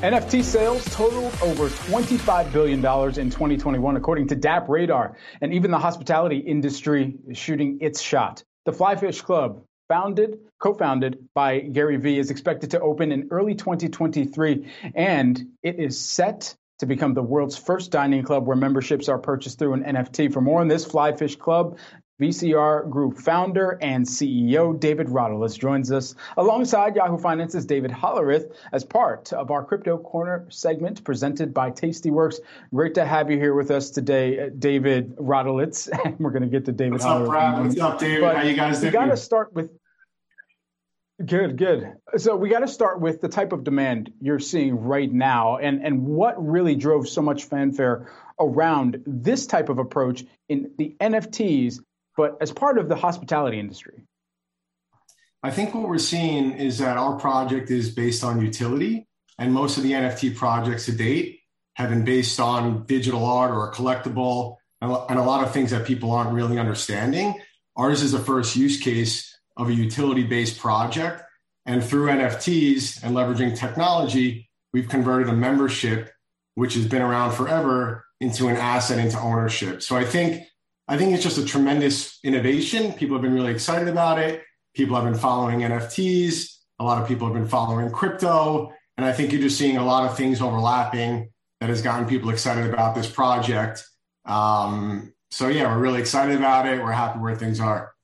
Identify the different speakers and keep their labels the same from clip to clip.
Speaker 1: NFT sales totaled over $25 billion in 2021, according to DappRadar. And even the hospitality industry is shooting its shot. The Fly Fish Club, co-founded by Gary Vee, is expected to open in early 2023. And it is set to become the world's first dining club where memberships are purchased through an NFT. For more on this, Fly Fish Club, VCR Group founder and CEO David Rodulitz joins us alongside Yahoo Finance's David Hollerith as part of our Crypto Corner segment presented by Tastyworks. Great to have you here with us today, David Rodulitz. We're going to get to David
Speaker 2: What's
Speaker 1: Hollerith.
Speaker 2: Up, Brad? What's up, David? How you guys doing?
Speaker 1: We got to start with Good. So we got to start with the type of demand you're seeing right now and what really drove so much fanfare around this type of approach in the NFTs, but as part of the hospitality industry.
Speaker 2: I think what we're seeing is that our project is based on utility, and most of the NFT projects to date have been based on digital art or a collectible and a lot of things that people aren't really understanding. Ours is the first use case of a utility-based project, and through NFTs and leveraging technology, we've converted a membership, which has been around forever, into an asset, into ownership. So I think it's just a tremendous innovation. People have been really excited about it. People have been following NFTs. A lot of people have been following crypto. And I think you're just seeing a lot of things overlapping that has gotten people excited about this project. So yeah, we're really excited about it. We're happy where things are.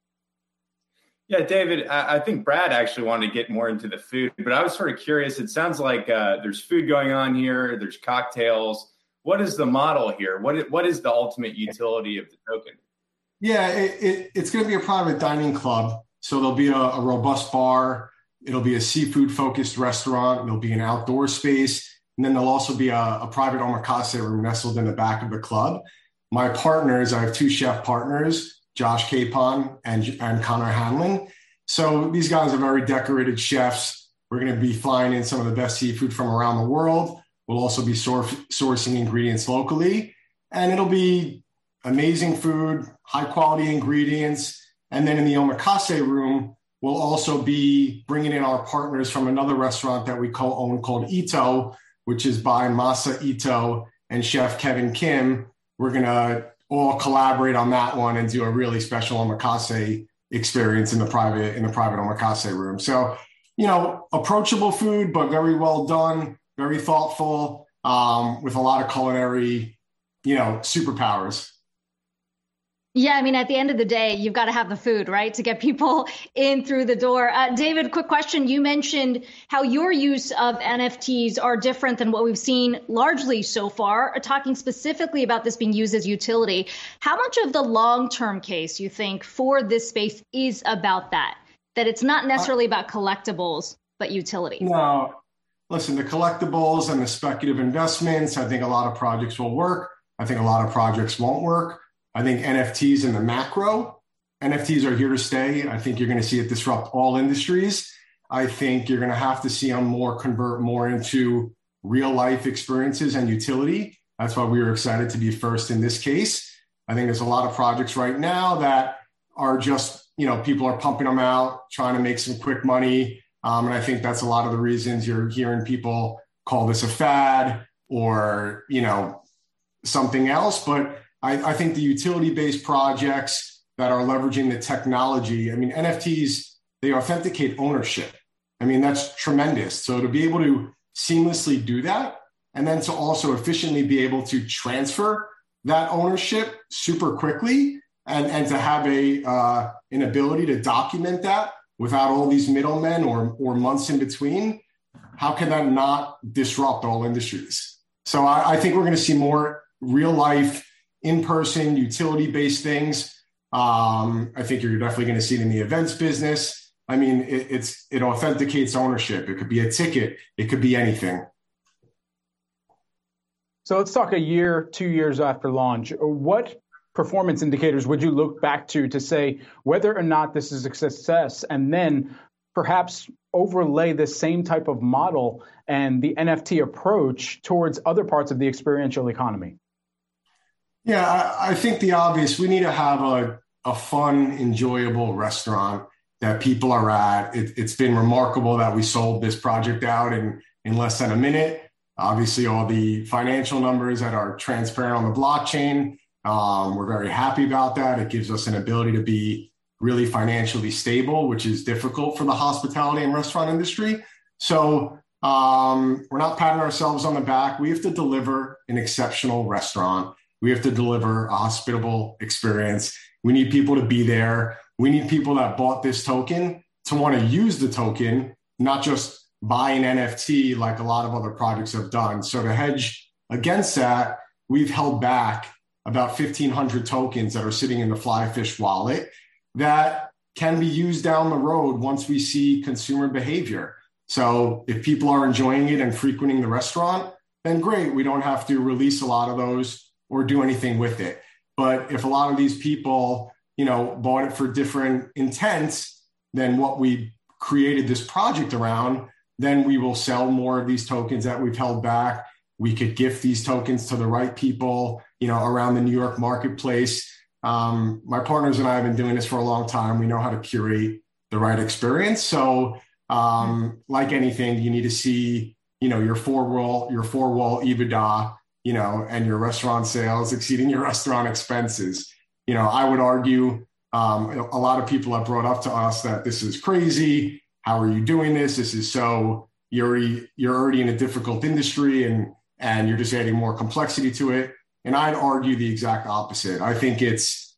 Speaker 3: Yeah, David, I think Brad actually wanted to get more into the food, but I was sort of curious. It sounds like there's food going on here. There's cocktails. What is the model here? What is the ultimate utility of the token?
Speaker 2: Yeah, it's going to be a private dining club. So there'll be a robust bar. It'll be a seafood-focused restaurant. There'll be an outdoor space. And then there'll also be a private omakase room nestled in the back of the club. My partners, I have two chef partners, Josh Capon and Connor Hanlon. So these guys are very decorated chefs. We're going to be flying in some of the best seafood from around the world. We'll also be sourcing ingredients locally, and it'll be amazing food, high quality ingredients. And then in the omakase room, we'll also be bringing in our partners from another restaurant that we co-own called Ito, which is by Masa Ito and Chef Kevin Kim. We're going to all collaborate on that one and do a really special omakase experience in the private omakase room. So, approachable food, but very well done. Very thoughtful, with a lot of culinary, superpowers.
Speaker 4: Yeah, I mean, at the end of the day, you've got to have the food, right, to get people in through the door. David, quick question. You mentioned how your use of NFTs are different than what we've seen largely so far, talking specifically about this being used as utility. How much of the long-term case you think for this space is about that it's not necessarily about collectibles, but utility?
Speaker 2: No. Listen, the collectibles and the speculative investments, I think a lot of projects will work. I think a lot of projects won't work. I think NFTs in the macro, NFTs are here to stay. I think you're going to see it disrupt all industries. I think you're going to have to see them convert more into real life experiences and utility. That's why we were excited to be first in this case. I think there's a lot of projects right now that are just, people are pumping them out, trying to make some quick money. And I think that's a lot of the reasons you're hearing people call this a fad or, something else. But I think the utility-based projects that are leveraging the technology, NFTs, they authenticate ownership. That's tremendous. So to be able to seamlessly do that, and then to also efficiently be able to transfer that ownership super quickly and to have an ability to document that without all these middlemen or months in between, how can that not disrupt all industries? So I think we're going to see more real life, in-person, utility-based things. I think you're definitely going to see it in the events business. It authenticates ownership. It could be a ticket. It could be anything.
Speaker 1: So let's talk a year, 2 years after launch. What performance indicators would you look back to say whether or not this is a success, and then perhaps overlay the same type of model and the NFT approach towards other parts of the experiential economy?
Speaker 2: Yeah, I think the obvious, we need to have a fun, enjoyable restaurant that people are at. It's been remarkable that we sold this project out in in less than a minute. Obviously, all the financial numbers that are transparent on the blockchain. We're very happy about that. It gives us an ability to be really financially stable, which is difficult for the hospitality and restaurant industry. So we're not patting ourselves on the back. We have to deliver an exceptional restaurant. We have to deliver a hospitable experience. We need people to be there. We need people that bought this token to want to use the token, not just buy an NFT like a lot of other projects have done. So to hedge against that, we've held back about 1,500 tokens that are sitting in the Flyfish wallet that can be used down the road once we see consumer behavior. So if people are enjoying it and frequenting the restaurant, then great. We don't have to release a lot of those or do anything with it. But if a lot of these people, bought it for different intents than what we created this project around, then we will sell more of these tokens that we've held back. We could gift these tokens to the right people, around the New York marketplace. My partners and I have been doing this for a long time. We know how to curate the right experience. So like anything, you need to see, your four-wall EBITDA, and your restaurant sales exceeding your restaurant expenses. I would argue a lot of people have brought up to us that this is crazy. How are you doing this? This is so you're already in a difficult industry and you're just adding more complexity to it. And I'd argue the exact opposite. I think it's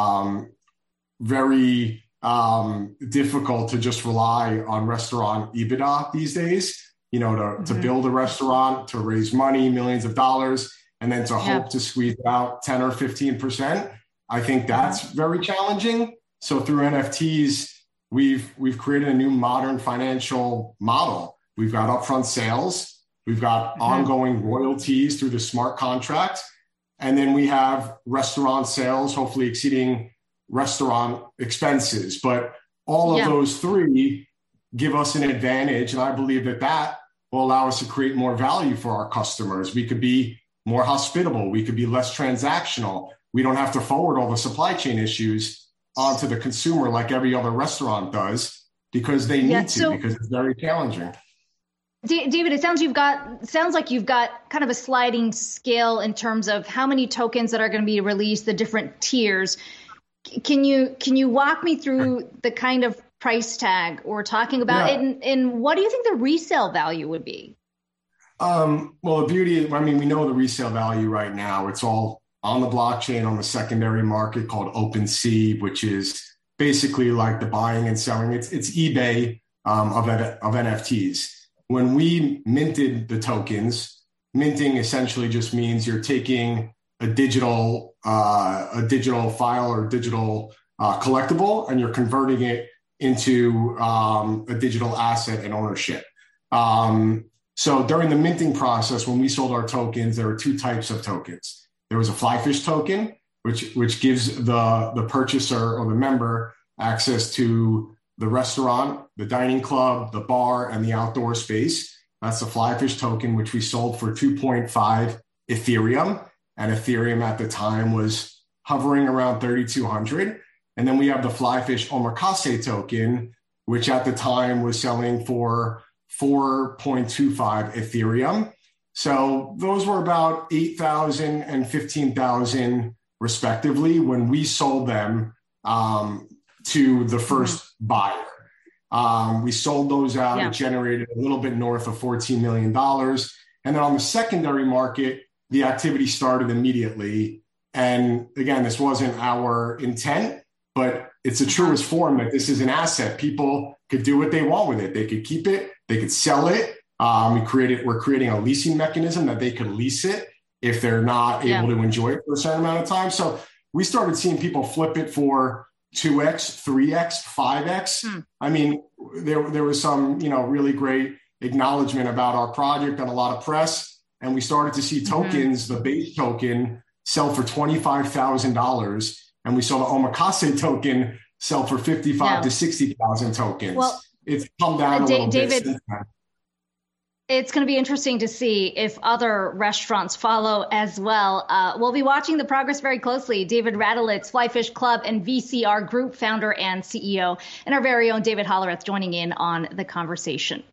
Speaker 2: very difficult to just rely on restaurant EBITDA these days, to build a restaurant, to raise money, millions of dollars, and then to hope to squeeze out 10 or 15%. I think that's very challenging. So through NFTs, we've created a new modern financial model. We've got upfront sales. We've got ongoing royalties through the smart contract. And then we have restaurant sales, hopefully exceeding restaurant expenses. But all of those three give us an advantage. And I believe that will allow us to create more value for our customers. We could be more hospitable. We could be less transactional. We don't have to forward all the supply chain issues onto the consumer like every other restaurant does because they need to, because it's very challenging.
Speaker 4: David, it sounds like you've got kind of a sliding scale in terms of how many tokens that are going to be released, the different tiers. Can you walk me through the kind of price tag we're talking about, and what do you think the resale value would be?
Speaker 2: Well, the beauty, we know the resale value right now. It's all on the blockchain on the secondary market called OpenSea, which is basically like the buying and selling. It's eBay of NFTs. When we minted the tokens, minting essentially just means you're taking a digital file or digital collectible, and you're converting it into a digital asset and ownership. So during the minting process, when we sold our tokens, there were two types of tokens. There was a Flyfish token, which gives the purchaser or the member access to the restaurant, the dining club, the bar, and the outdoor space. That's the Flyfish token, which we sold for 2.5 Ethereum. And Ethereum at the time was hovering around 3,200. And then we have the Flyfish Omakase token, which at the time was selling for 4.25 Ethereum. So those were about 8,000 and 15,000 respectively when we sold them to the first buyer. We sold those out. It generated a little bit north of $14 million. And then on the secondary market, the activity started immediately. And again, this wasn't our intent, but it's the truest form that this is an asset. People could do what they want with it. They could keep it. They could sell it. We're creating a leasing mechanism that they could lease it if they're not able to enjoy it for a certain amount of time. So we started seeing people flip it for 2x, 3x, 5x. There was some, really great acknowledgement about our project and a lot of press. And we started to see tokens, the base token, sell for $25,000. And we saw the Omakase token sell for 55 to 60,000 tokens. Well, it's come down a little bit since then.
Speaker 4: It's going to be interesting to see if other restaurants follow as well. We'll be watching the progress very closely. David Radulec, Flyfish Club and VCR Group founder and CEO, and our very own David Hollerith joining in on the conversation.